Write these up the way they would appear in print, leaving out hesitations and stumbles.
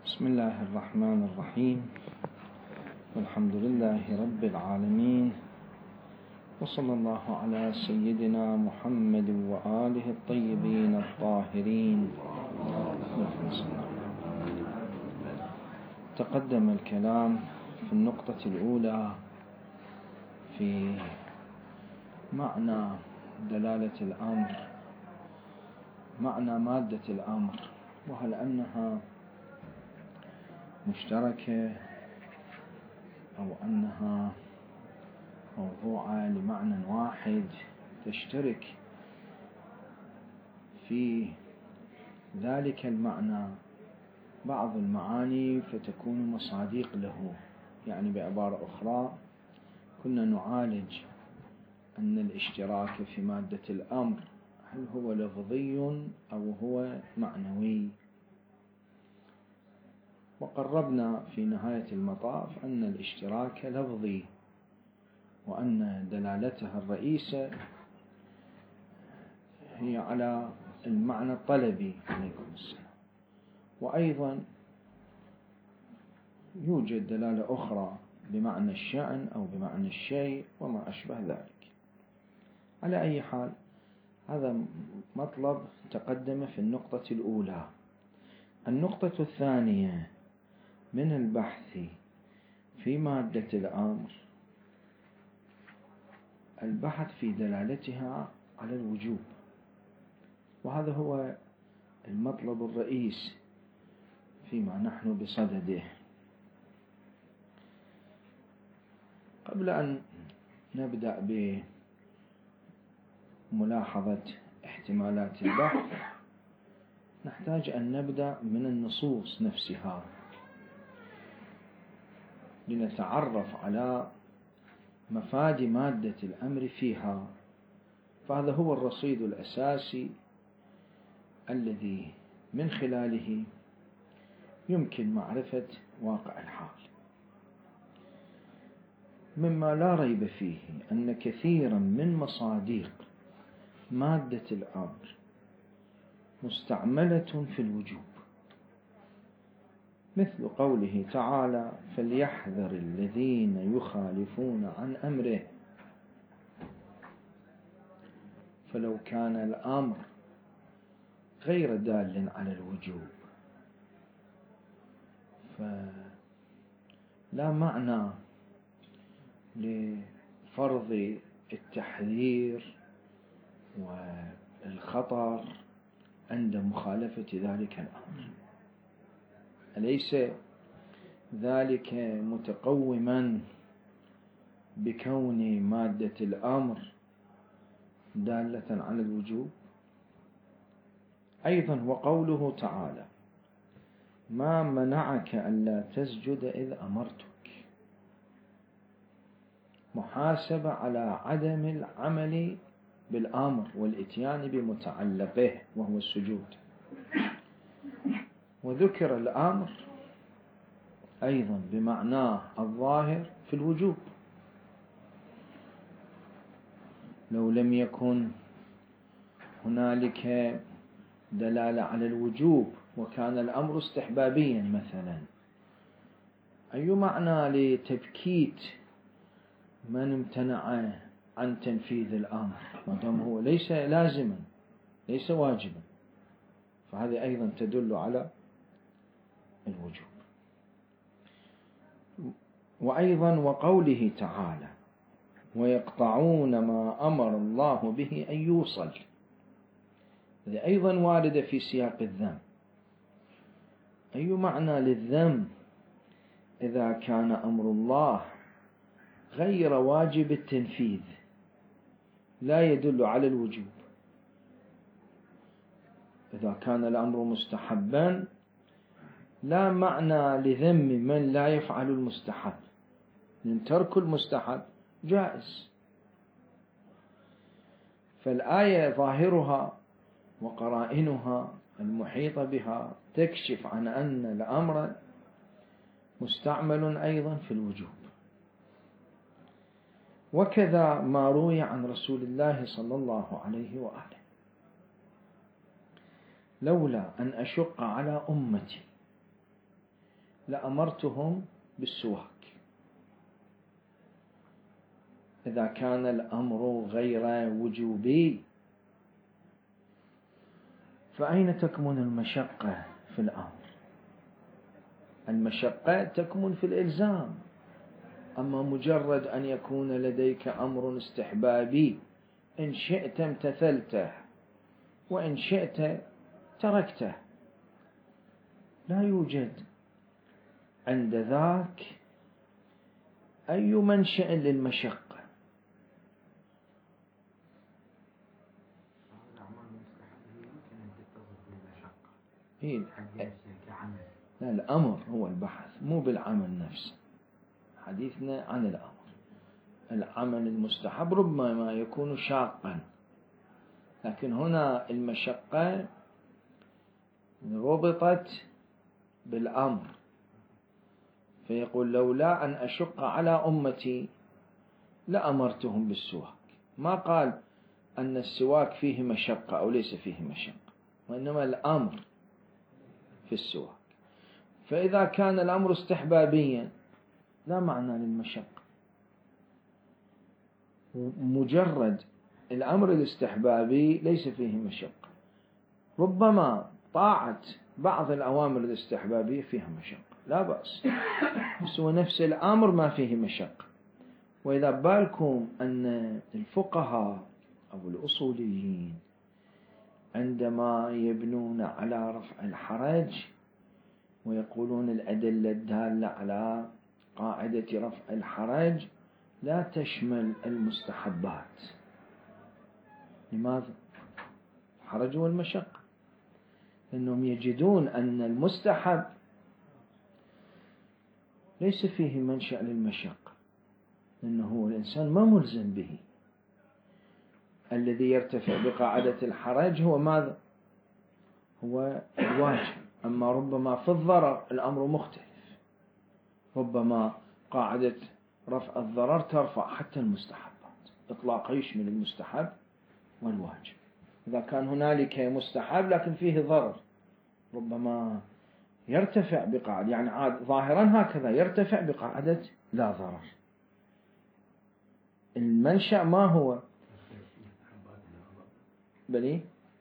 بسم الله الرحمن الرحيم، والحمد لله رب العالمين، وصلى الله على سيدنا محمد وآله الطيبين الطاهرين. تقدم الكلام في النقطة الأولى في معنى دلالة الأمر، معنى مادة الأمر، وهل أنها مشتركة أو أنها موضوعة لمعنى واحد تشترك في ذلك المعنى بعض المعاني فتكون مصادق له. يعني بعبارة أخرى، كنا نعالج أن الاشتراك في مادة الأمر هل هو لفظي أو هو معنوي، وقربنا في نهاية المطاف أن الاشتراك لفظي، وأن دلالتها الرئيسة هي على المعنى الطلبي عليكم السلام، وأيضا يوجد دلالة أخرى بمعنى الشأن أو بمعنى الشيء وما أشبه ذلك. على أي حال، هذا مطلب تقدم في النقطة الأولى. النقطة الثانية من البحث في مادة الأمر البحث في دلالتها على الوجوب، وهذا هو المطلب الرئيس فيما نحن بصدده. قبل أن نبدأ بملاحظة احتمالات البحث، نحتاج أن نبدأ من النصوص نفسها لنتعرف على مفاد مادة الأمر فيها، فهذا هو الرصيد الأساسي الذي من خلاله يمكن معرفة واقع الحال. مما لا ريب فيه أن كثيرا من مصادق مادة الأمر مستعملة في الوجوب، مثل قوله تعالى: فليحذر الذين يخالفون عن أمره. فلو كان الأمر غير دال على الوجوب فلا معنى لفرض التحذير والخطر عند مخالفة ذلك الأمر. أليس ذلك متقوما بكون مادة الأمر دالة على الوجوب؟ أيضا وقوله تعالى: ما منعك ألا تسجد إذ أمرتك، محاسبة على عدم العمل بالأمر والإتيان بمتعلقه وهو السجود. وذكر الأمر أيضا بمعناه الظاهر في الوجوب. لو لم يكن هنالك دلالة على الوجوب وكان الأمر استحبابيا مثلا، أي معنى لتبكيت من امتنع عن تنفيذ الأمر ما دام هو ليس لازما ليس واجبا؟ فهذه أيضا تدل على الوجوب. وأيضا وقوله تعالى: ويقطعون ما أمر الله به أن يوصل، هذه أيضا واردة في سياق الذم. أي معنى للذم إذا كان أمر الله غير واجب التنفيذ لا يدل على الوجوب؟ إذا كان الأمر مستحبا لا معنى لذم من لا يفعل المستحب، لأن ترك المستحب جائز. فالآية ظاهرها وقرائنها المحيطة بها تكشف عن أن الأمر مستعمل أيضا في الوجوب. وكذا ما روي عن رسول الله صلى الله عليه وآله: لولا أن أشق على أمتي لأمرتهم بالسواك. إذا كان الأمر غير وجوبي فأين تكمن المشقة في الأمر؟ المشقة تكمن في الإلزام. أما مجرد أن يكون لديك أمر استحبابي إن شئت امتثلته وإن شئت تركته، لا يوجد عند ذاك أي منشأ للمشقة. لا، الأمر هو البحث مو بالعمل نفسه. حديثنا عن الأمر. العمل المستحب ربما يكون شاقا، لكن هنا المشقة ربطت بالأمر، فيقول لولا أن أشق على أمتي لأمرتهم بالسواك. ما قال أن السواك فيه مشقة أو ليس فيه مشقة، وإنما الأمر في السواك. فإذا كان الأمر استحبابيا لا معنى للمشقة. مجرد الأمر الاستحبابي ليس فيه مشقة. ربما طاعة بعض الأوامر الاستحبابية فيها مشقة، لا بأس، بس هو نفس الأمر ما فيه مشقة. وإذا بالكم أن الفقهاء أو الأصوليين عندما يبنون على رفع الحرج ويقولون الأدلة الدالة على قاعدة رفع الحرج لا تشمل المستحبات. لماذا؟ الحرج والمشقة، لأنهم يجدون أن المستحب ليس فيه منشأ للمشقة، لأنه الإنسان ما ملزم به. الذي يرتفع بقاعدة الحرج هو ماذا؟ هو الواجب. أما ربما في الضرر الأمر مختلف، ربما قاعدة رفع الضرر ترفع حتى المستحبات إطلاقا، يشمل المستحب والواجب. إذا كان هنالك مستحب لكن فيه ضرر ربما يرتفع بقاعدة، يعني عاد ظاهرا هكذا يرتفع بقاعدة لا ضرر. المنشأ ما هو؟ بلي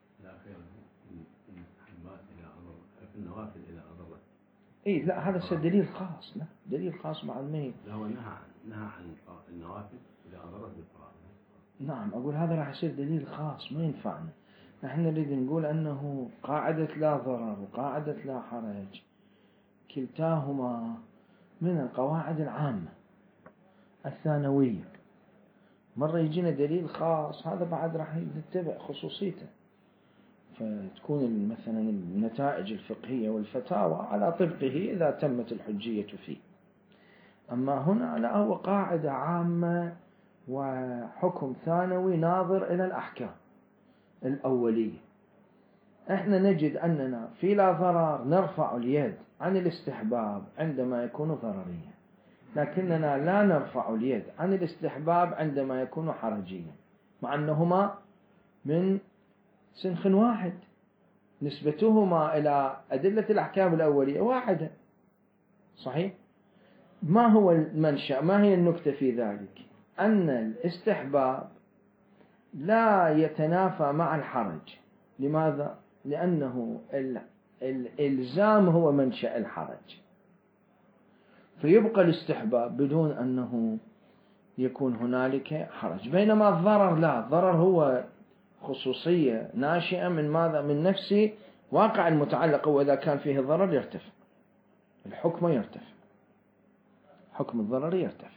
إيه، لا هذا دليل خاص، لا دليل خاص مع الميت. هو نهى عن النوافل إذا أضرت بالفرائض. نعم، أقول هذا راح يصير دليل خاص ما ينفعنا. نحن نريد نقول أنه قاعدة لا ضرر وقاعدة لا حرج كلتاهما من القواعد العامة الثانوية. مرة يجينا دليل خاص، هذا بعد راح نتبع خصوصيته، فتكون مثلا النتائج الفقهية والفتاوى على طبقه إذا تمت الحجية فيه. أما هنا لا، هو قاعدة عامة وحكم ثانوي ناظر إلى الأحكام الأولية. احنا نجد أننا في لا ضرر نرفع اليد عن الاستحباب عندما يكون ضرريا، لكننا لا نرفع اليد عن الاستحباب عندما يكون حرجيا، مع أنهما من سنخ واحد، نسبتهما إلى أدلة الأحكام الأولية واحدة. صحيح؟ ما هو المنشأ؟ ما هي النكتة في ذلك؟ أن الاستحباب لا يتنافى مع الحرج. لماذا؟ لأنه الإلزام هو منشأ الحرج، فيبقى الاستحباب بدون أنه يكون هنالك حرج. بينما الضرر لا، الضرر هو خصوصية ناشئة من ماذا؟ من نفس واقع المتعلق، وإذا كان فيه ضرر يرتفع الحكم، يرتفع حكم الضرر يرتفع.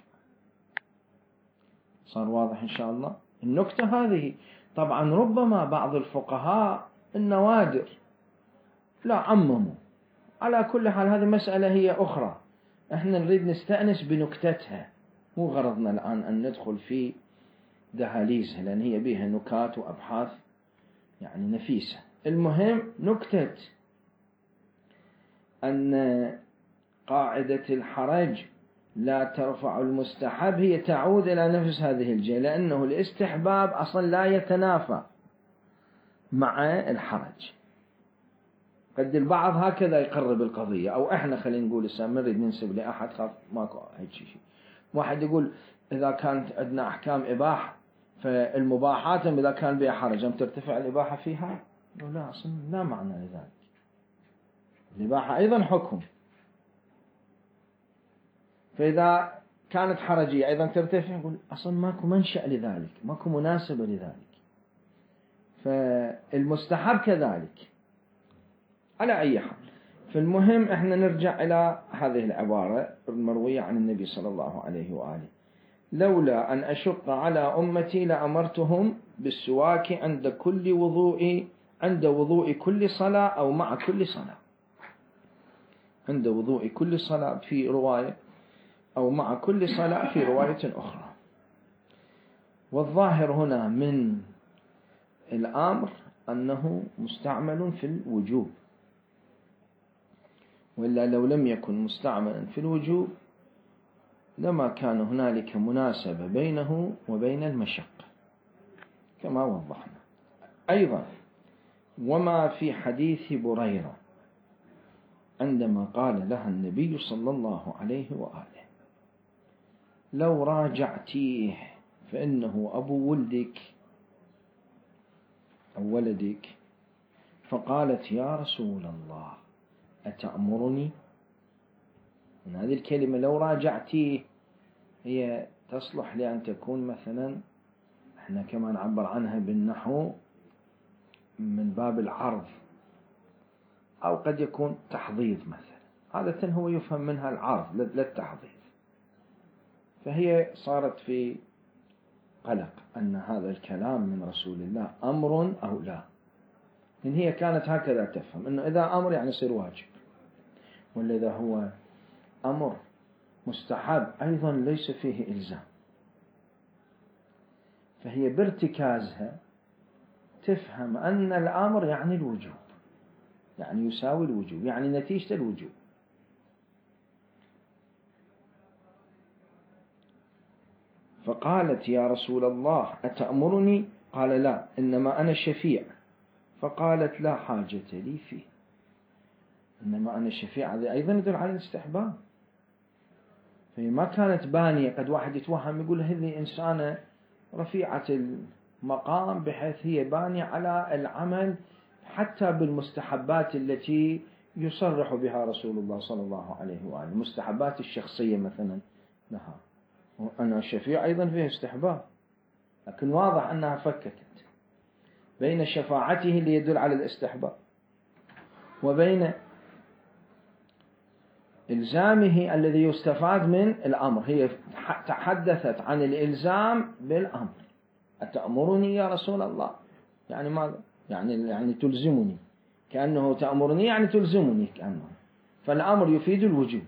صار واضح إن شاء الله النكتة هذه. طبعا ربما بعض الفقهاء النوادر لا عمموا. على كل حال هذه مسألة هي أخرى، احنا نريد نستأنس بنكتتها، مو غرضنا الآن أن ندخل في دهاليزها لأن هي بها نكات وأبحاث يعني نفيسة. المهم نكتة أن قاعدة الحرج لا ترفع المستحب هي تعود إلى نفس هذه الجهة، لأنه الاستحباب أصلا لا يتنافى مع الحرج. قد البعض هكذا يقرب القضية، أو إحنا خلينا نقول ما نريد ننسب لأحد، خاف ماكو هيك شيء. واحد يقول إذا كانت عندنا أحكام إباحة فالمباحات إذا كان بها حرج ترتفع الإباحة فيها؟ لا، أصلا لا معنى لذلك. الإباحة أيضا حكم، فإذا كانت حرجية أيضا ترتفع، يقول أصلا ماكو منشأ لذلك، ماكو مناسبة لذلك. فالمستحب كذلك. على أي حال، فالمهم إحنا نرجع إلى هذه العبارة المروية عن النبي صلى الله عليه وآله: لولا أن أشق على أمتي لأمرتهم بالسواك عند كل وضوء، عند وضوء كل صلاة أو مع كل صلاة. عند وضوء كل صلاة في رواية، أو مع كل صلاة في رواية أخرى. والظاهر هنا من الأمر أنه مستعمل في الوجوب، وإلا لو لم يكن مستعملا في الوجوب لما كان هنالك مناسبة بينه وبين المشقة كما وضحنا. أيضا وما في حديث بريرة عندما قال لها النبي صلى الله عليه وآله: لو راجعتيه فإنه أبو ولدك أو ولدك، فقالت: يا رسول الله أتأمرني؟ من هذه الكلمة لو راجعتيه هي تصلح لأن تكون مثلا احنا كما نعبر عنها بالنحو من باب العرض، أو قد يكون تحضيض مثلا، عادة هو يفهم منها العرض للتحضيض. فهي صارت في قلق أن هذا الكلام من رسول الله أمر أو لا، إن هي كانت هكذا تفهم أنه إذا أمر يعني يصير واجب، ولا إذا هو أمر مستحب أيضا ليس فيه إلزام. فهي بارتكازها تفهم أن الأمر يعني الوجوب، يعني يساوي الوجوب، يعني نتيجة الوجوب. فقالت: يا رسول الله أتأمرني؟ قال: لا، إنما أنا الشفيع. فقالت: لا حاجة لي فيه. إنما أنا الشفيع هذا أيضا يدل على الاستحباب. فهي ما كانت بانية. قد واحد يتوهم يقول هذه إنسانة رفيعة المقام بحيث هي بانية على العمل حتى بالمستحبات التي يصرح بها رسول الله صلى الله عليه وآله، المستحبات الشخصية مثلا لها. وأنا الشفيع أيضا فيه استحباب، لكن واضح أنها فككت بين شفاعته اللي يدل على الاستحباب وبين إلزامه الذي يستفاد من الأمر. هي تحدثت عن الإلزام بالأمر: أتأمرني يا رسول الله؟ يعني ماذا؟ يعني تلزمني، كأنه تأمرني يعني تلزمني كأنه، فالأمر يفيد الوجوب.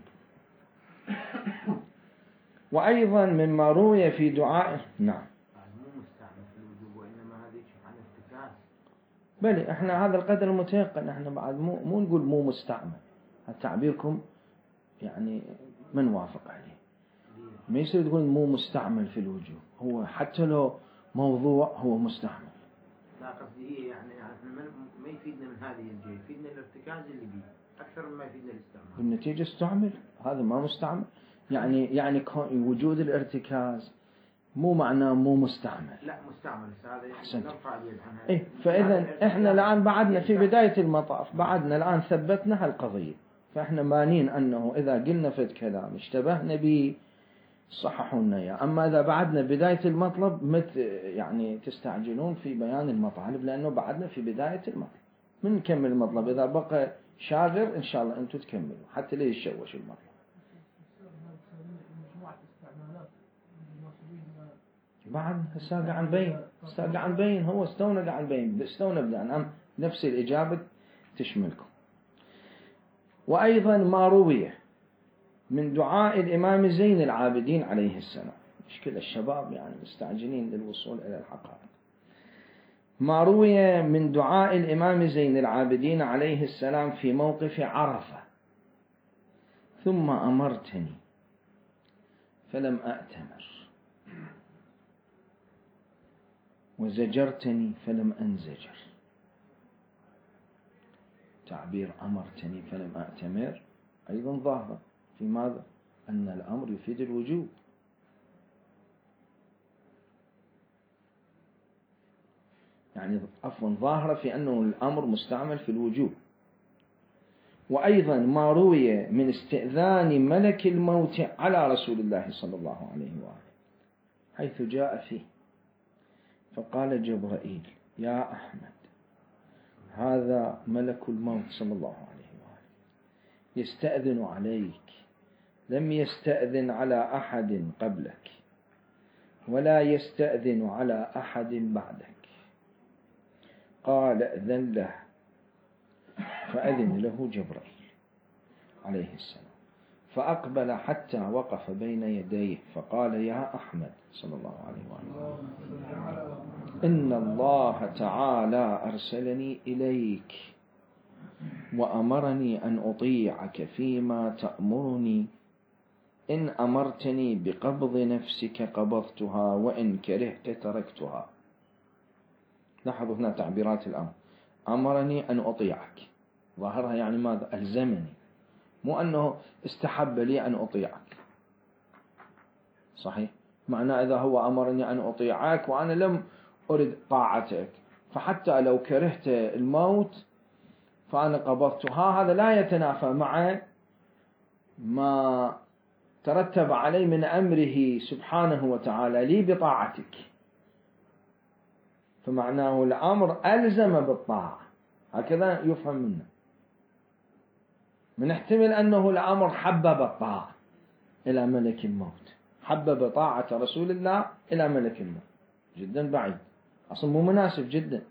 وأيضا مما روي في دعاء نعم مو مستعمل في الوجوب، وإنما هذه عن افتكاس. بل احنا هذا القدر المتيقن، احنا بعد مو نقول مو مستعمل، تعبيركم يعني من وافق عليه. ما يصير تقول مو مستعمل في الوجوب، هو حتى لو موضوع هو مستعمل. لا قصدي هي يعني ما يفيدنا من هذه الجهة، يفيدنا الارتكاز اللي بيه أكثر مما يفيدنا الاستعمال. بالنتيجة استعمل، هذا ما مستعمل. يعني وجود الارتكاز مو معناه مو مستعمل. لا مستعمل، هذا أحسنت. نرفع اليد عنها. إيه، فإذا إحنا الآن بعدنا في بداية المطاف، بعدنا الآن ثبتنا هالقضية. فإحنا مانين أنه إذا قلنا فد كلام اشتبهنا به صححوا لنا إياه. أما إذا بعدنا بداية المطلب يعني تستعجلون في بيان المطالب، لأنه بعدنا في بداية المطلب. من نكمل المطلب، إذا بقى شاغر إن شاء الله أنتم تكملوا حتى لا يتشوش المطلب. بعد هسه قاعد نبين هو استونا قاعد نبين استونا بدأنا نفس الإجابة تشملكم. وأيضا ما روي من دعاء الإمام زين العابدين عليه السلام، مشكلة الشباب يعني مستعجلين للوصول إلى الحقائق. ما روي من دعاء الإمام زين العابدين عليه السلام في موقف عرفة: ثم أمرتني فلم أأتمر، وزجرتني فلم أنزجر. تعبير أمرتني فلم أأتمر أيضا ظاهرة في ماذا؟ أن الأمر يفيد الوجوب. يعني عفوا ظاهرة في أنه الأمر مستعمل في الوجوب. وأيضا ما روي من استئذان ملك الموت على رسول الله صلى الله عليه وآله حيث جاء فيه فقال جبرائيل: يا أحمد، هذا ملك الموت صلى الله عليه وآله يستأذن عليك، لم يستأذن على أحد قبلك ولا يستأذن على أحد بعدك. قال: أذن له. فأذن له جبرائيل عليه السلام، فأقبل حتى وقف بين يديه فقال: يا أحمد صلى الله عليه وآله، إن الله تعالى أرسلني إليك وأمرني أن أطيعك فيما تأمرني. إن أمرتني بقبض نفسك قبضتها، وإن كرهت تركتها. لاحظوا هنا تعبيرات الأمر: أمرني أن أطيعك، ظاهرها يعني ماذا؟ ألزمني، مو أنه استحب لي أن أطيعك. صحيح؟ معنى إذا هو أمرني أن أطيعك وأنا لم أرد طاعتك، فحتى لو كرهت الموت فأنا قبضتها، هذا لا يتنافى مع ما ترتب عليه من أمره سبحانه وتعالى لي بطاعتك. فمعناه الأمر ألزم بالطاعة، هكذا يفهم منه. نحتمل أنه الأمر حبب الطاعة إلى ملك الموت، حبب طاعة رسول الله إلى ملك الموت، جدا بعيد، أصلا مو مناسب جدا.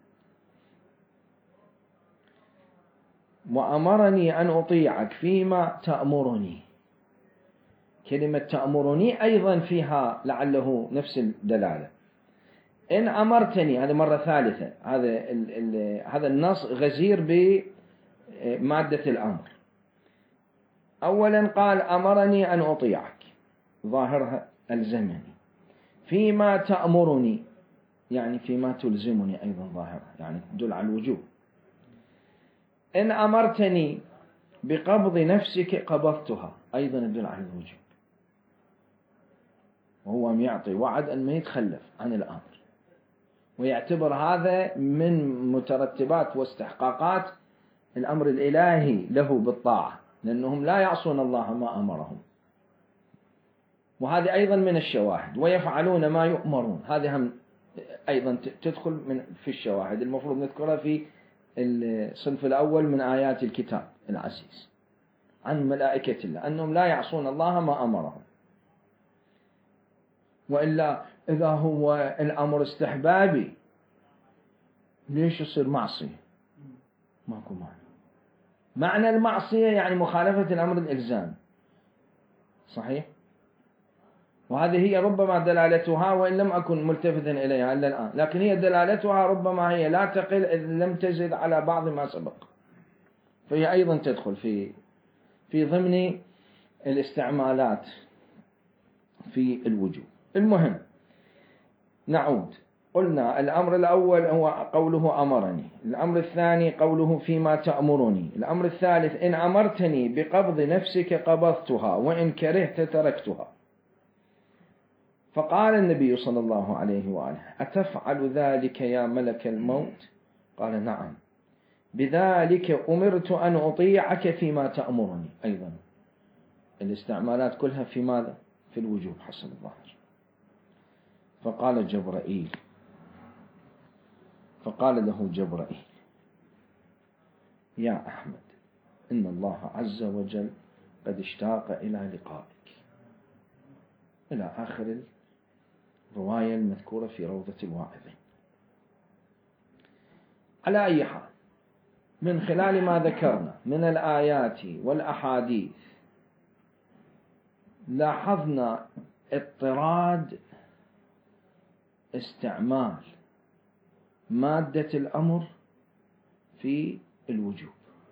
وأمرني أن أطيعك فيما تأمرني. كلمة تأمرني أيضا فيها لعله نفس الدلالة. إن أمرتني، هذا مرة ثالثة، هذا النص غزير بمادة الأمر. أولا قال: أمرني أن أطيعك، ظاهرها ألزمني. فيما تأمرني يعني فيما تلزمني، أيضا ظاهرها يعني تدل على الوجوب. إن أمرتني بقبض نفسك قبضتها، أيضا تدل على الوجوب، وهو يعطي وعد أن ما يتخلف عن الأمر، ويعتبر هذا من مترتبات واستحقاقات الأمر الإلهي له بالطاعة، لأنهم لا يعصون الله ما أمرهم. وهذه أيضا من الشواهد. ويفعلون ما يؤمرون، هذه هم أيضا تدخل في الشواهد المفروض نذكرها في الصنف الأول من آيات الكتاب العزيز عن ملائكة الله، أنهم لا يعصون الله ما أمرهم. وإلا إذا هو الأمر استحبابي ليش يصير معصية؟ ماكو معنى المعصية يعني مخالفة الأمر الإلزام. صحيح؟ وهذه هي ربما دلالتها، وإن لم أكن ملتفتا إليها إلا الآن، لكن هي دلالتها ربما هي لا تقل إذ لم تزد على بعض ما سبق، فهي أيضا تدخل في ضمن الاستعمالات في الوجوب. المهم نعود، قلنا الأمر الأول هو قوله أمرني، الأمر الثاني قوله فيما تأمرني، الأمر الثالث إن أمرتني بقبض نفسك قبضتها وإن كرهت تركتها. فقال النبي صلى الله عليه وآله: أتفعل ذلك يا ملك الموت؟ قال: نعم، بذلك أمرت أن أطيعك فيما تأمرني. أيضا الاستعمالات كلها في ماذا؟ في الوجوب حسب الظاهر. فقال له جبرائيل: يا أحمد، إن الله عز وجل قد اشتاق إلى لقائك، إلى آخر الرواية المذكورة في روضة الواعظين. على أي حال، من خلال ما ذكرنا من الآيات والأحاديث لاحظنا اضطراد استعمال مادة الأمر في الوجوب.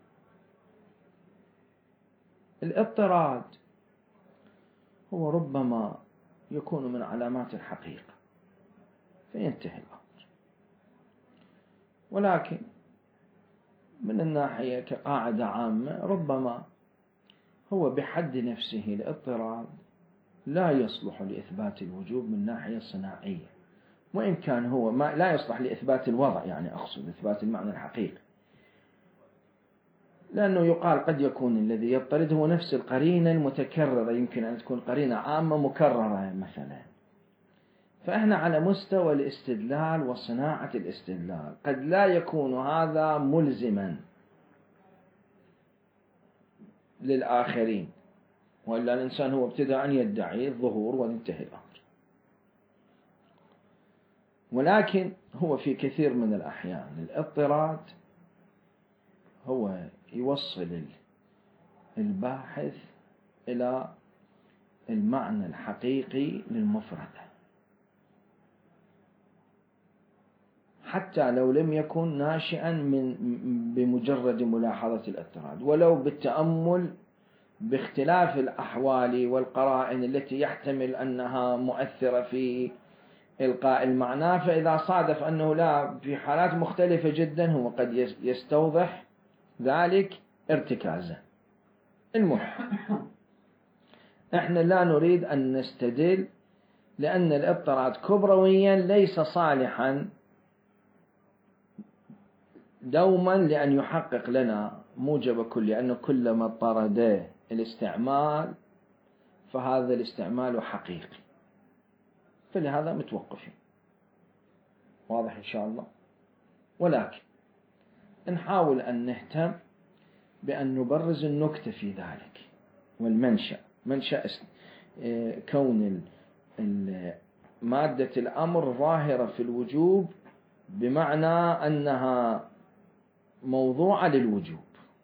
الاضطراد هو ربما يكون من علامات الحقيقة فينتهي الأمر، ولكن من الناحية كقاعدة عامة ربما هو بحد نفسه الاضطراد لا يصلح لإثبات الوجوب من ناحية صناعية، وإن كان هو ما لا يصلح لإثبات الوضع، يعني أقصد إثبات المعنى الحقيقي، لأنه يقال قد يكون الذي يضطرد هو نفس القرينة المتكررة، يمكن أن تكون قرينة عامة مكررة مثلا. فإحنا على مستوى الاستدلال وصناعة الاستدلال قد لا يكون هذا ملزما للآخرين، وإلا الإنسان هو ابتداء أن يدعي الظهور وينتهي الأمر. ولكن هو في كثير من الأحيان الاضطراد هو يوصل الباحث إلى المعنى الحقيقي للمفردة، حتى لو لم يكن ناشئا بمجرد ملاحظة الاضطراد، ولو بالتأمل باختلاف الأحوال والقرائن التي يحتمل أنها مؤثرة في إلقاء المعنى. فإذا صادف أنه لا، في حالات مختلفة جدا هو قد يستوضح ذلك ارتكازا. المهم احنا لا نريد أن نستدل، لأن الاضطراد كبرويا ليس صالحا دوما لأن يحقق لنا موجب كل، لأنه كلما اضطرد الاستعمال فهذا الاستعمال حقيقي، فلهذا متوقفين. واضح إن شاء الله. ولكن نحاول أن نهتم بأن نبرز النكتة في ذلك والمنشأ، منشأ كون مادة الأمر ظاهرة في الوجوب بمعنى أنها موضوعة للوجوب.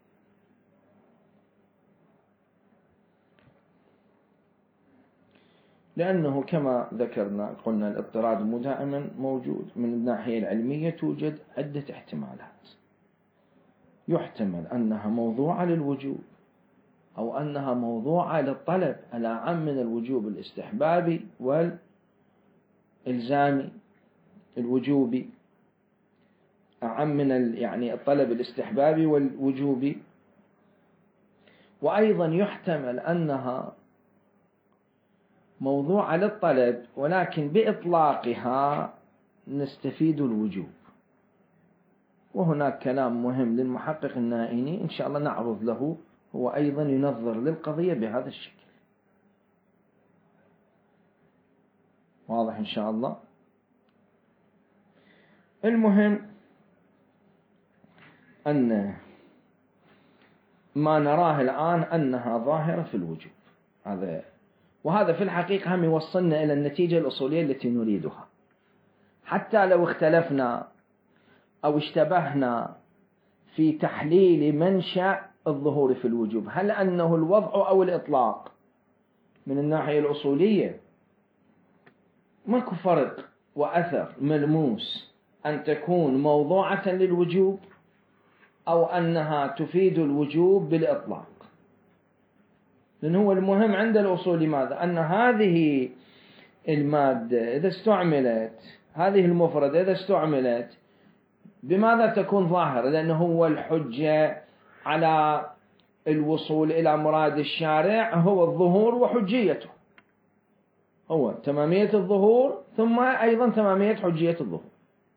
لأنه كما ذكرنا قلنا الاضطراد دائما موجود. من الناحية العلمية توجد عدة احتمالات، يحتمل أنها موضوعة للوجوب، أو أنها موضوعة للطلب الأعم من الوجوب الاستحبابي والإلزامي. الوجوبي أعم من يعني الطلب الاستحبابي والوجوبي. وأيضا يحتمل أنها موضوعة للطلب ولكن بإطلاقها نستفيد الوجوب. وهناك كلام مهم للمحقق النائيني إن شاء الله نعرض له، هو أيضا ينظر للقضية بهذا الشكل. واضح إن شاء الله. المهم أن ما نراه الآن أنها ظاهرة في الوجوب، وهذا في الحقيقة هم يوصلنا إلى النتيجة الأصولية التي نريدها. حتى لو اختلفنا أو اشتبهنا في تحليل منشأ الظهور في الوجوب، هل أنه الوضع أو الإطلاق، من الناحية الأصولية ماكو فرق وأثر ملموس أن تكون موضوعة للوجوب أو أنها تفيد الوجوب بالإطلاق. لأن هو المهم عند الأصول ماذا؟ أن هذه المادة إذا استعملت، هذه المفردة إذا استعملت بماذا تكون ظاهرة؟ لأنه هو الحجة على الوصول إلى مراد الشارع هو الظهور وحجيته، هو تمامية الظهور ثم أيضا تمامية حجية الظهور،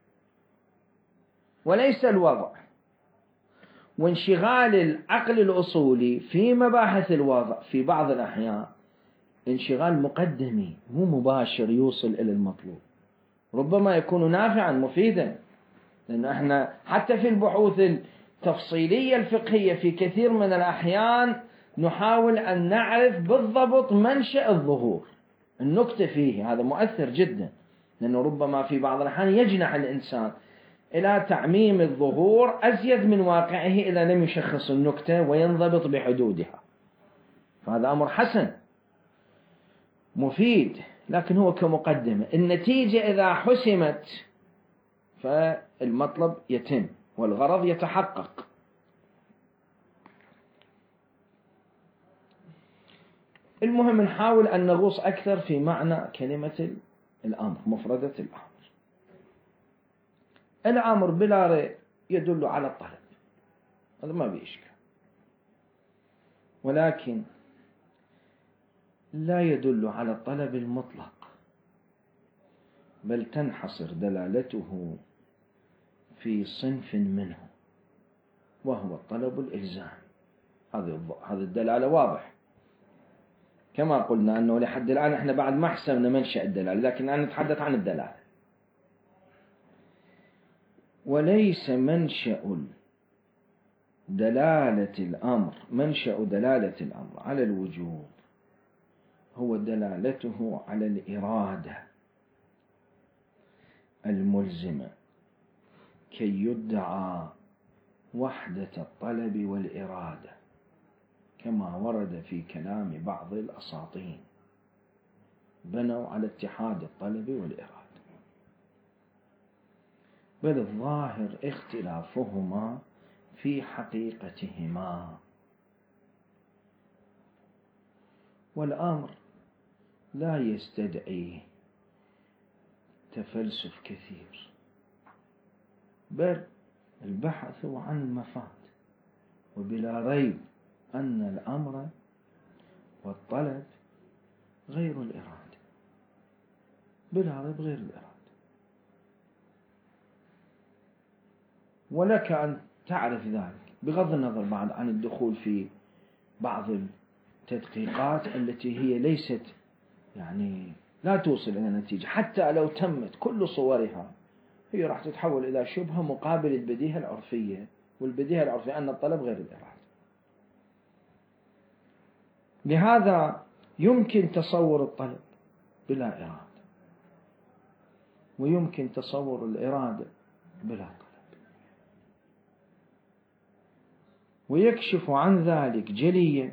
وليس الوضع. وانشغال العقل الأصولي في مباحث الوضع في بعض الأحيان انشغال مقدمي مو مباشر يوصل إلى المطلوب، ربما يكون نافعا مفيدا. لأن احنا حتى في البحوث التفصيلية الفقهية في كثير من الأحيان نحاول أن نعرف بالضبط منشأ الظهور، النكتة فيه، هذا مؤثر جدا. لأنه ربما في بعض الأحيان يجنح الإنسان إلى تعميم الظهور أزيد من واقعه إذا لم يشخص النكتة وينضبط بحدودها، فهذا أمر حسن مفيد، لكن هو كمقدمة. النتيجة إذا حسمت فالمطلب يتم والغرض يتحقق. المهم نحاول أن نغوص أكثر في معنى كلمة الأمر، مفردة الأمر. الأمر بلا ريب يدل على الطلب، هذا ما بإشكال، ولكن لا يدل على الطلب المطلق، بل تنحصر دلالته في صنف منه وهو الطلب الإلزامي. هذه الدلالة واضح، كما قلنا أنه لحد الآن احنا بعد ما حسبنا منشأ الدلالة، لكن الآن نتحدث عن الدلالة. وليس منشأ دلالة الأمر على الوجوب هو دلالته على الإرادة الملزمة كي يدعى وحدة الطلب والإرادة، كما ورد في كلام بعض الأساطين بنوا على اتحاد الطلب والإرادة، بل الظاهر اختلافهما في حقيقتهما. والأمر لا يستدعي تفلسف كثير، بل البحث عن المفاد، وبلا ريب أن الأمر والطلب غير الإرادة، بلا ريب غير الإرادة. ولك أن تعرف ذلك بغض النظر بعد عن الدخول في بعض التدقيقات التي هي ليست يعني لا توصل إلى نتيجة، حتى لو تمت كل صورها هي راح تتحول إلى شبهة مقابل البديهة العرفية، والبديهة العرفية أن الطلب غير الإرادة. لهذا يمكن تصور الطلب بلا إرادة، ويمكن تصور الإرادة بلا طلب، ويكشف عن ذلك جليا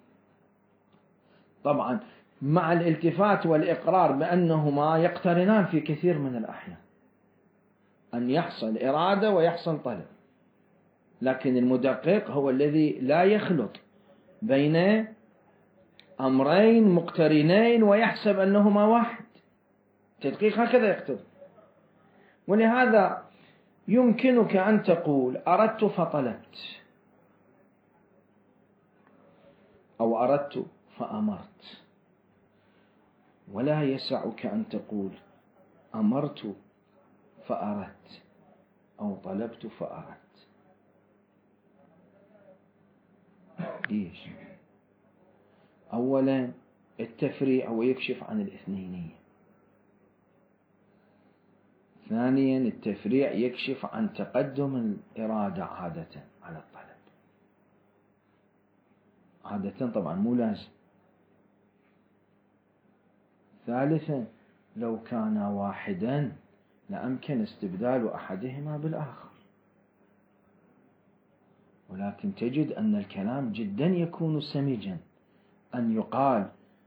طبعا مع الالتفات والإقرار بأنهما يقترنان في كثير من الأحيان، أن يحصل إرادة ويحصل طلب، لكن المدقق هو الذي لا يخلط بين أمرين مقترنين ويحسب أنهما واحد. تدقيق هكذا يقتضي. ولهذا يمكنك أن تقول أردت فطلبت، أو أردت فأمرت، ولا يسعك أن تقول أمرت فأردت أو طلبت فأردت. ليش؟ أولا التفريع ويكشف عن الاثنينية، ثانيا التفريع يكشف عن تقدم الإرادة عادة على الطلب، عادة طبعا مو لازم. ثالثا لو كان واحدا لأمكن استبدال أحدهما بالآخر، ولكن تجد أن الكلام جدا يكون سمجا، أن يقال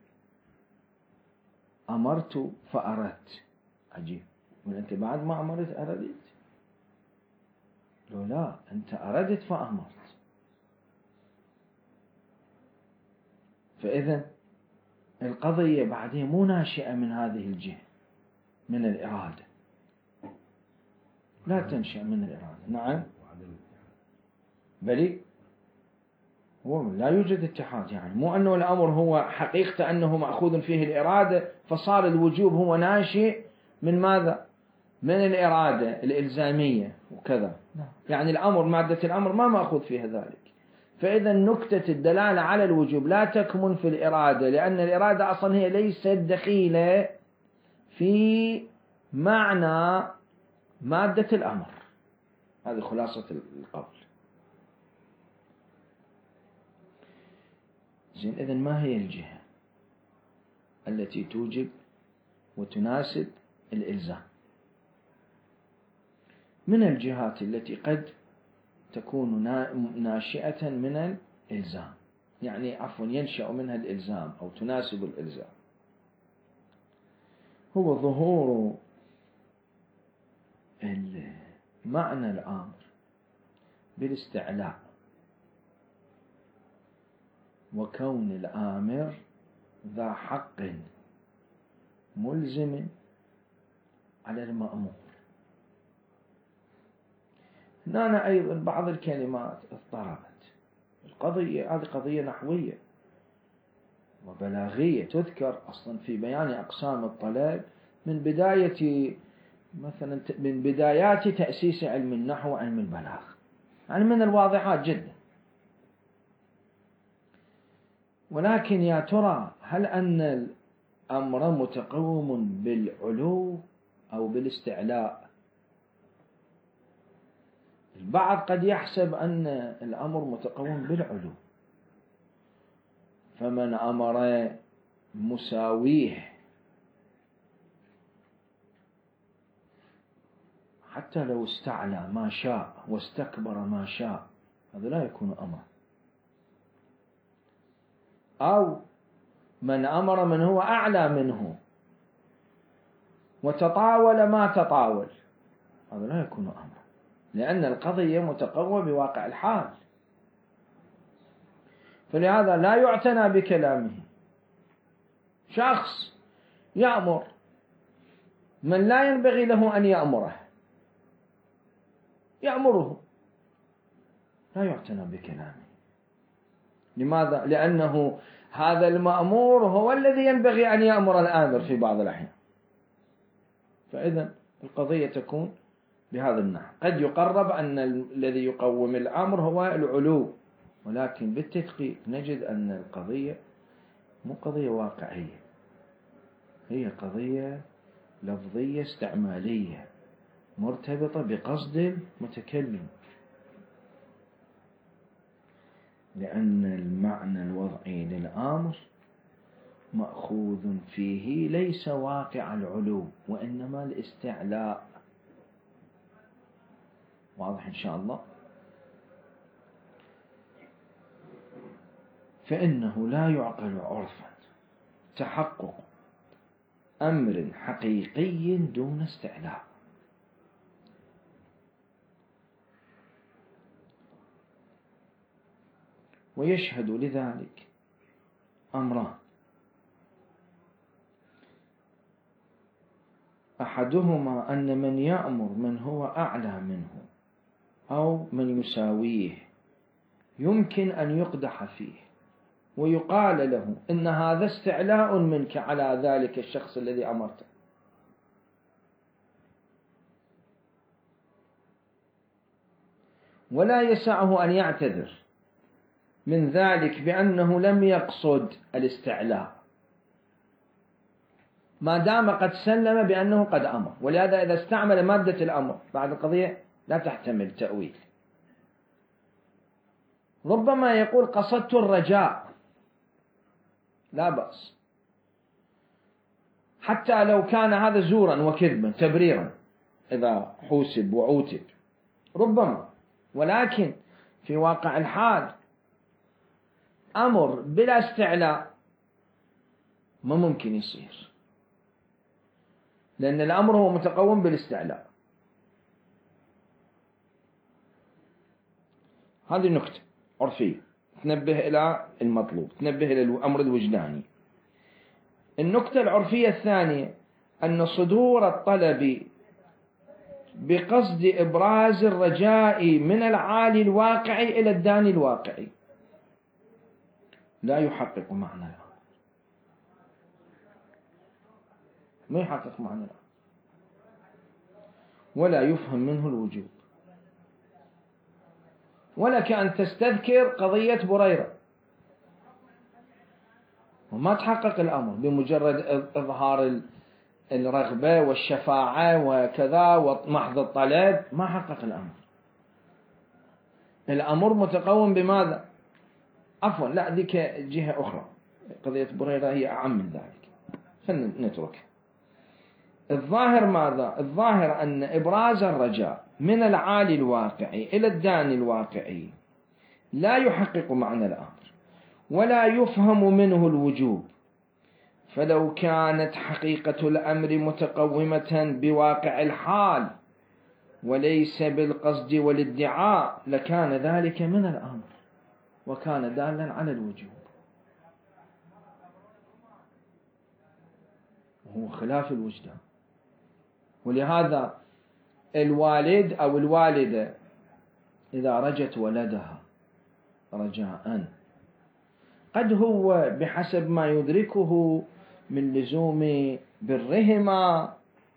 أمرت فأردت، عجيب، وأنت بعد ما أمرت أردت؟ لو لا، أنت أردت فأمرت. فإذا القضية بعدين مو ناشئة من هذه الجهة، من الإرادة، لا تنشأ من الإرادة. نعم، بل هو لا يوجد اتحاد، يعني مو أنه الأمر هو حقيقة أنه مأخوذ فيه الإرادة فصار الوجوب هو ناشئ من ماذا؟ من الإرادة الإلزامية وكذا. يعني الأمر، مادة الأمر ما مأخوذ فيها ذلك. فإذا نكتة الدلالة على الوجوب لا تكمن في الإرادة، لأن الإرادة أصلا هي ليست دخيلة في معنى مادة الأمر. هذه خلاصة القول. زين، إذن ما هي الجهة التي توجب وتناسب الإلزام؟ من الجهات التي قد تكون ناشئة من الإلزام، يعني عفوا ينشأ منها الإلزام أو تناسب الإلزام، هو ظهور معنى الأمر بالاستعلاء، وكون الآمر ذا حق ملزم على المأمور. هنا أيضا بعض الكلمات اضطربت. القضية هذه قضية نحوية وبلاغية تذكر أصلا في بيان أقسام الطلب من بداية مثلا من بدايات تأسيس علم النحو وعلم البلاغ، يعني من الواضحات جدا. ولكن يا ترى هل أن الأمر متقوم بالعلو أو بالاستعلاء؟ البعض قد يحسب أن الأمر متقوم بالعلو، فمن أمر مساويه حتى لو استعلى ما شاء واستكبر ما شاء هذا لا يكون أمر. أو من أمر من هو أعلى منه وتطاول ما تطاول هذا لا يكون أمر، لأن القضية متقومة بواقع الحال. فلهذا لا يعتنى بكلامه. شخص يأمر من لا ينبغي له أن يأمره، يأمره، لا يعتنى بكلامه. لماذا؟ لأنه هذا المأمور هو الذي ينبغي أن يأمر الآمر في بعض الأحيان. فإذا القضية تكون بهذا النحو. قد يقرب أن الذي يقوم الأمر هو العلو، ولكن بالتدقيق نجد أن القضية مو قضية واقعية، هي قضية لفظية استعمالية مرتبطة بقصد المتكلم، لأن المعنى الوضعي للأمر مأخوذ فيه ليس واقع العلو وإنما الاستعلاء. واضح إن شاء الله؟ فإنه لا يعقل عرفا تحقق أمر حقيقي دون استعلاء. ويشهد لذلك أمران: أحدهما أن من يأمر من هو أعلى منه أو من يساويه يمكن أن يقدح فيه ويقال له إن هذا استعلاء منك على ذلك الشخص الذي أمرته، ولا يسعه أن يعتذر من ذلك بأنه لم يقصد الاستعلاء ما دام قد سلم بأنه قد أمر. ولهذا إذا استعمل مادة الأمر بعد القضية لا تحتمل تأويل. ربما يقول قصدت الرجاء، لا بأس، حتى لو كان هذا زورا وكذبا تبريرا إذا حوسب وعوتب ربما، ولكن في واقع الحال أمر بلا استعلاء ما ممكن يصير، لأن الأمر هو متقوم بالاستعلاء. هذه نكتة عرفية تنبه إلى المطلوب، تنبه إلى الأمر الوجداني. النكتة العرفية الثانية أن صدور الطلب بقصد إبراز الرجاء من العالي الواقعي إلى الداني الواقعي لا يحقق معنى الأمر، ما يحقق معنى الأمر، ولا يفهم منه الوجوب. ولك أن تستذكر قضية بريرة وما تحقق الأمر بمجرد إظهار الرغبة والشفاعة وكذا ومحض الطلب، ما حقق الأمر. الأمر متقوم بماذا؟ عفوا لا، ذيك جهة أخرى، قضية بريرة هي أعم من ذلك، خلنا نتركها. الظاهر ماذا؟ الظاهر أن إبراز الرجاء من العالي الواقعي إلى الداني الواقعي لا يحقق معنى الأمر ولا يفهم منه الوجوب. فلو كانت حقيقة الأمر متقومة بواقع الحال وليس بالقصد والادعاء لكان ذلك من الأمر وكان دالا على الوجوب، وهو خلاف الوجدان. ولهذا الوالد أو الوالدة إذا رجت ولدها رجاء، قد هو بحسب ما يدركه من لزوم برهما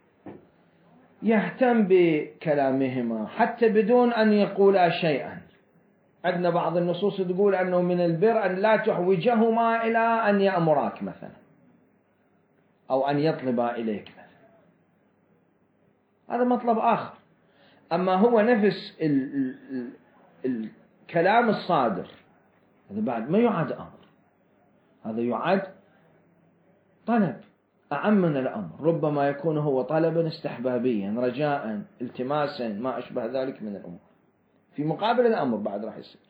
يهتم بكلامهما حتى بدون أن يقولا شيئا. عندنا بعض النصوص تقول أنه من البر أن لا تحوجهما إلى أن يأمراك مثلا أو أن يطلبا إليك مثلا، هذا مطلب آخر. أما هو نفس الكلام الصادر هذا بعد ما يعد أمر، هذا يعد طلب أعم من الأمر، ربما يكون هو طلبا استحبابيا رجاء التماسا ما أشبه ذلك من الأمور في مقابل الأمر بعد راح يصير.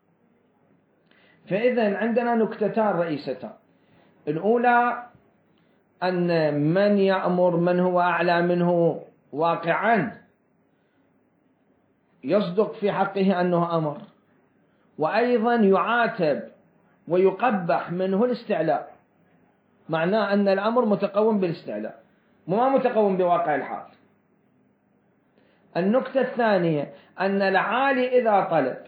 فإذا عندنا نكتتان رئيستان، الأولى أن من يأمر من هو أعلى منه واقعا يصدق في حقه أنه أمر، وأيضا يعاتب ويقبح منه الاستعلاء، معناه أن الأمر متقوم بالاستعلاء وما متقوم بواقع الحال. النكتة الثانية أن العالي إذا طلب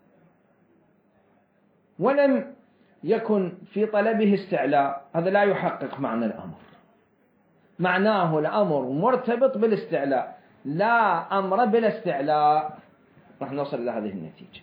ولم يكن في طلبه استعلاء هذا لا يحقق معنى الأمر، معناه الأمر مرتبط بالاستعلاء لا أمر بلا استعلاء. راح نوصل إلى هذه النتيجة.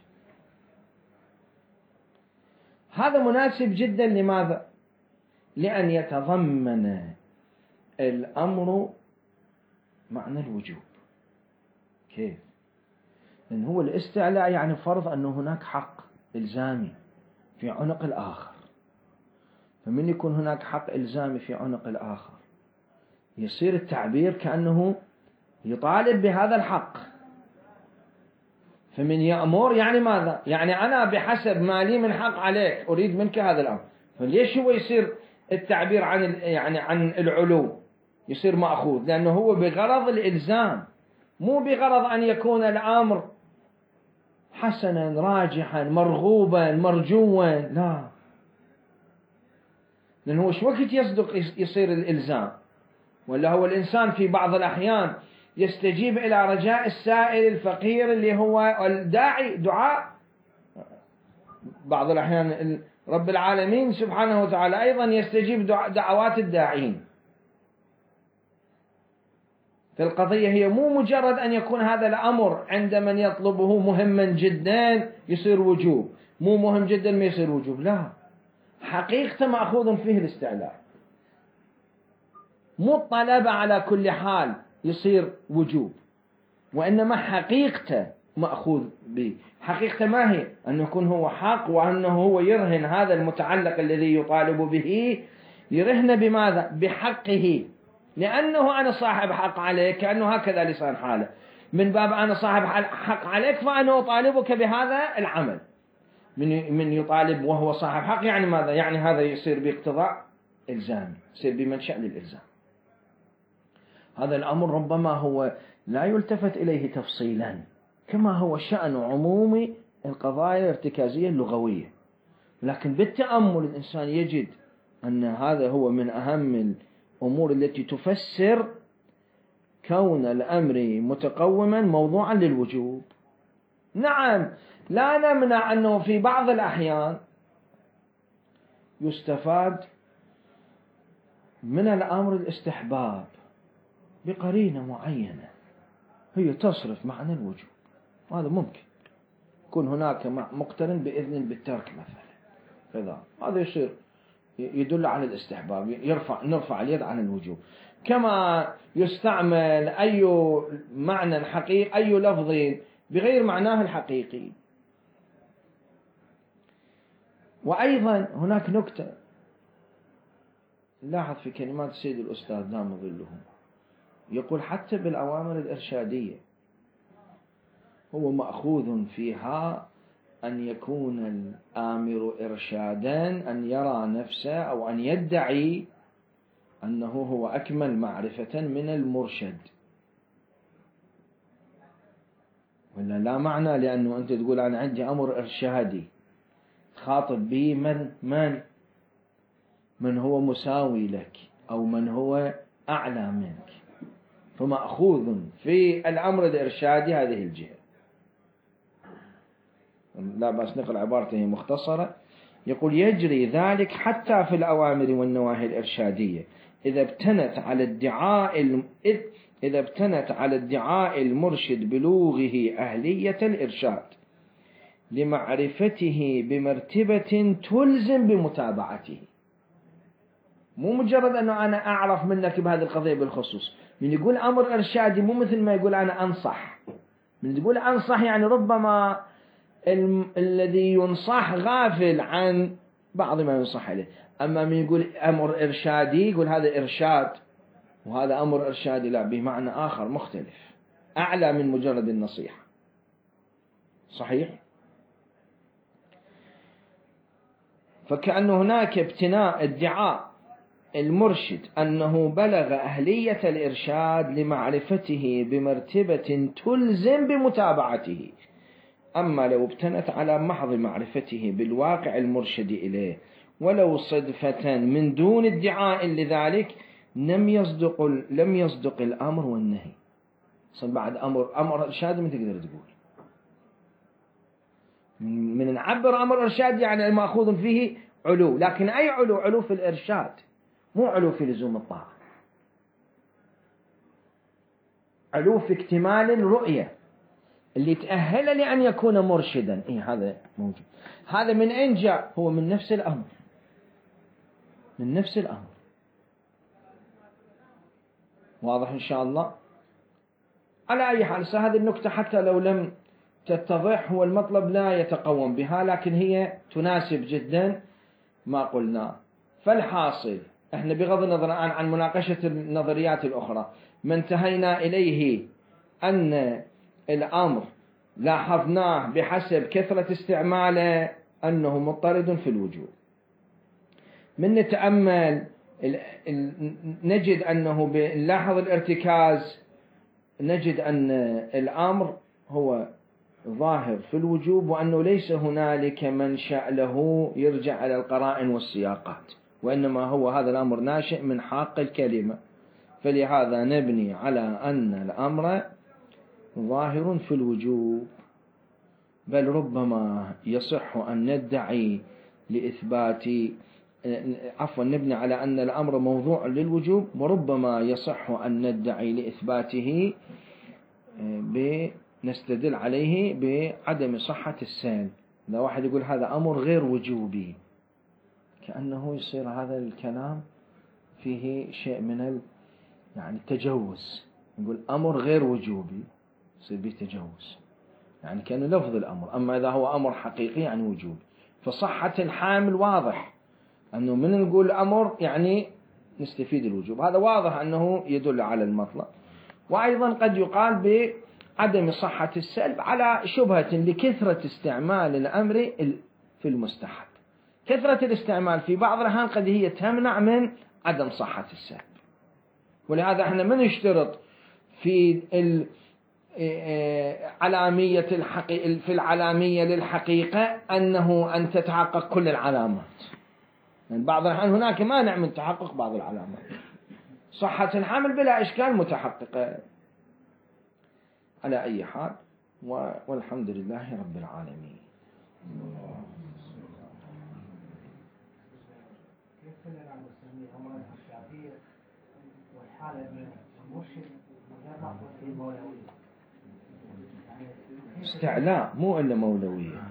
هذا مناسب جدا، لماذا؟ لأن يتضمن الأمر معنى الوجوب. كيف؟ لأن هو الاستعلاء يعني فرض أنه هناك حق إلزامي في عنق الآخر، فمن يكون هناك حق إلزامي في عنق الآخر يصير التعبير كأنه يطالب بهذا الحق. فمن يأمر يعني ماذا؟ يعني أنا بحسب ما لي من حق عليك أريد منك هذا الأمر، فليش هو يصير التعبير عن العلو يصير مأخوذ؟ لأنه هو بغرض الإلزام، مو بغرض أن يكون الأمر حسنا راجحا مرغوبا مرجوا، لا، لأنه شو وقت يصدق يصير الإلزام؟ ولا هو الإنسان في بعض الأحيان يستجيب إلى رجاء السائل الفقير اللي هو الداعي دعاء. بعض الأحيان رب العالمين سبحانه وتعالى أيضا يستجيب دعوات الداعين. فالقضية هي مو مجرد أن يكون هذا الأمر عند من يطلبه مهما جدا يصير وجوب، مو مهم جدا ما يصير وجوب، لا، حقيقة مأخوذ فيه الاستعلاء، مو الطلب على كل حال يصير وجوب، وإنما حقيقته مأخوذ به. حقيقته ما هي؟ أن يكون هو حق، وأنه هو يرهن هذا المتعلق الذي يطالب به يرهن بماذا؟ بحقه، لأنه أنا صاحب حق عليك، كأنه هكذا لسان حاله، من باب أنا صاحب حق عليك فأنا أطالبك بهذا العمل. من يطالب وهو صاحب حق يعني ماذا؟ يعني هذا يصير باقتضاء إلزامي، يصير بمنشأ للإلزام. هذا الأمر ربما هو لا يلتفت إليه تفصيلا، كما هو شأن عموم القضايا الارتكازية اللغوية، لكن بالتأمل الإنسان يجد أن هذا هو من أهم الأمور التي تفسر كون الأمر متقوما موضوعا للوجوب. نعم، لا نمنع أنه في بعض الأحيان يستفاد من الأمر الاستحباب بقرينة معينة هي تصرف معنى الوجوب، هذا ممكن يكون هناك مقترن بإذن بالترك مثلا، كذا هذا يصير يدل على الاستحباب، نرفع اليد عن الوجوب. كما يستعمل أي معنى حقيقي، أي لفظ بغير معناه الحقيقي. وأيضا هناك نكتة لاحظ في كلمات السيد الأستاذ دام ظله، يقول حتى بالأوامر الإرشادية هو مأخوذ فيها أن يكون الآمر إرشادا، أن يرى نفسه أو أن يدعي أنه هو أكمل معرفة من المرشد، ولا لا معنى؟ لأنه أنت تقول أنا عندي أمر إرشادي خاطب به من هو مساوي لك أو من هو أعلى منك، فمأخوذ في الأمر الإرشادي هذه الجهة. لا بأس نقل عبارته مختصرة. يقول يجري ذلك حتى في الأوامر والنواهي الإرشادية إذا ابتنت على ادعاء المرشد بلوغه أهلية الإرشاد لمعرفته بمرتبة تلزم بمتابعته. مو مجرد أنه أنا أعرف منك بهذه القضية بالخصوص. من يقول أمر إرشادي مو مثل ما يقول أنا أنصح. من يقول أنصح يعني ربما الذي ينصح غافل عن بعض ما ينصح عليه. أما من يقول أمر إرشادي يقول هذا إرشاد وهذا أمر إرشادي، لا، بمعنى آخر مختلف أعلى من مجرد النصيحة. صحيح؟ فكأن هناك ابتناء ادعاء المرشد أنه بلغ أهلية الإرشاد لمعرفته بمرتبة تلزم بمتابعته. أما لو ابتنت على محض معرفته بالواقع المرشد إليه ولو صدفة من دون ادعاء لذلك لم يصدق الأمر والنهي. صد بعد أمر إرشاد من تقدر تقول من نعبر أمر إرشاد يعني المأخوذ فيه علو، لكن أي علو في الإرشاد، مو علو في لزوم الطاعة، علو في اكتمال الرؤية اللي تأهل لأن يكون مرشدا. هذا موجود. هذا من أين جاء؟ هو من نفس الأمر، من نفس الأمر. واضح إن شاء الله. على أي حال هذه النكتة حتى لو لم تتضح هو المطلب لا يتقوم بها، لكن هي تناسب جدا ما قلنا. فالحاصل احنا بغض النظر عن مناقشة النظريات الأخرى ما انتهينا إليه أن الأمر لاحظناه بحسب كثرة استعماله أنه مضطرد في الوجوب. من نتأمل نجد أنه بنلاحظ الارتكاز نجد أن الأمر هو ظاهر في الوجوب وأنه ليس هنالك منشأ له يرجع على القرائن والسياقات، وإنما هو هذا الأمر ناشئ من حق الكلمة. فلهذا نبني على أن الأمر ظاهر في الوجوب، بل ربما يصح أن ندعي لإثبات نبني على أن الأمر موضوع للوجوب، وربما يصح أن ندعي لإثباته نستدل عليه بعدم صحة السال. إذا واحد يقول هذا أمر غير وجوبي كأنه يصير هذا الكلام فيه شيء من يعني التجوز. يقول أمر غير وجوبي يصير به تجوز، يعني كأنه لفظ الأمر. أما إذا هو أمر حقيقي يعني وجوب، فصحة الحامل واضح أنه من نقول أمر يعني نستفيد الوجوب، هذا واضح أنه يدل على المطلب. وأيضا قد يقال بعدم صحة السلب على شبهة لكثرة استعمال الأمر في المستحب. كثرة الاستعمال في بعض الأحيان قد هي تمنع من عدم صحة السلب، ولهذا احنا من نشترط في علامية في العلامية للحقيقة أن تتحقق كل العلامات. يعني بعض الأحيان هناك مانع من تحقق بعض العلامات. صحة الحمل بلا إشكال متحققة. على أي حال والحمد لله رب العالمين. استعلاء مو إلا مولوية.